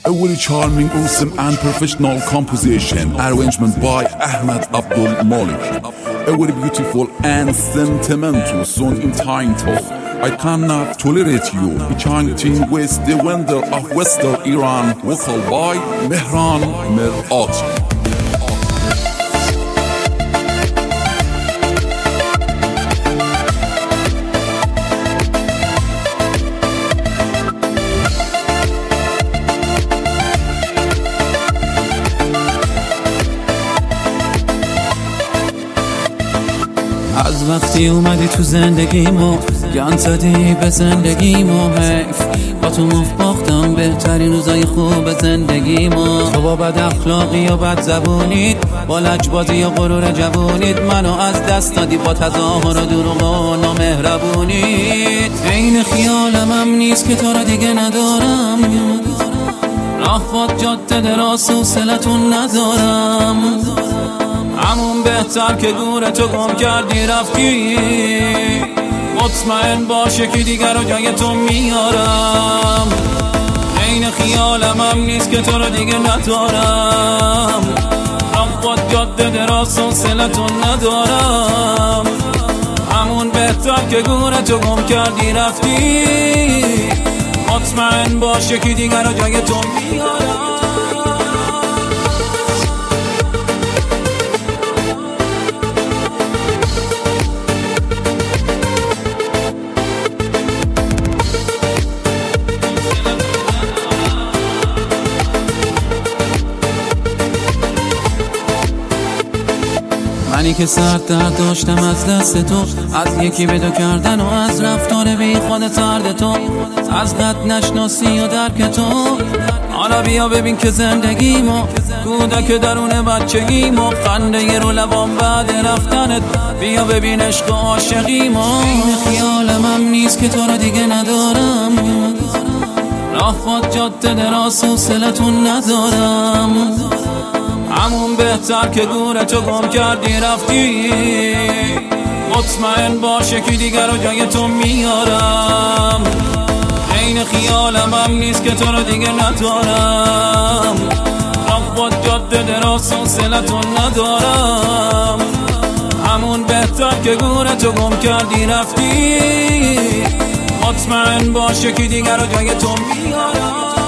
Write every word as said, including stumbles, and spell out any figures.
A very charming, awesome and professional composition, arrangement by Ahmed Abdul Malik. A very beautiful and sentimental song entitled I Cannot Tolerate You, chanting with the wonder of Western Iran, vocal by Mehran Mirati. از وقتی اومدی تو زندگیمو گند زدی به زندگیمو، حیف با تو مفت باختم بهترین روزای خوب زندگیمو. تو با بد اخلاقی و بد زبونیت، با لجبازی و غرور جوونیت منو از دست دادی، با تظاهر و دروغ و نامهربونیت. عین خیالم هم نیست که تو را دیگه ندارم، راه باد جاده دراز و حوصلتون ندارم. همون بهتر که گور تو گم کردی رفتی، مطمئن باشه که دیگر رو جای تو میارم. عین خیالم هم نیست که تو رو دیگه ندارم، راه باد جاده دراز و حوصلتون ندارم. همون بهتر که گور تو گم کردی رفتی، مطمئن باشه که دیگر رو جای تو میارم. منی که سرد درد داشتم از دست تو، از یکی بدو کردن و از رفتار بی خود سرد تو، از قد نشناسی و درک تو. حالا بیا ببین که زندگیمو، کودک درون بچگیمو، خنده رو لبام بعد رفتنت، بیا ببین عشق و عاشقیمو. این خیالم هم نیست که تو رو دیگه ندارم، راه باد جاده دراز و حوصلتون ندارم. همون بهتر که گور تو گم کردی رفتی، مطمئن باشه که دیگر رو جای تو میارم. عین خیالم هم نیست که تو رو دیگه ندارم، راه باد جاده دراز و حوصلتون ندارم. همون بهتر که گور تو گم کردی رفتی، مطمئن باشه که دیگر رو جای تو میارم.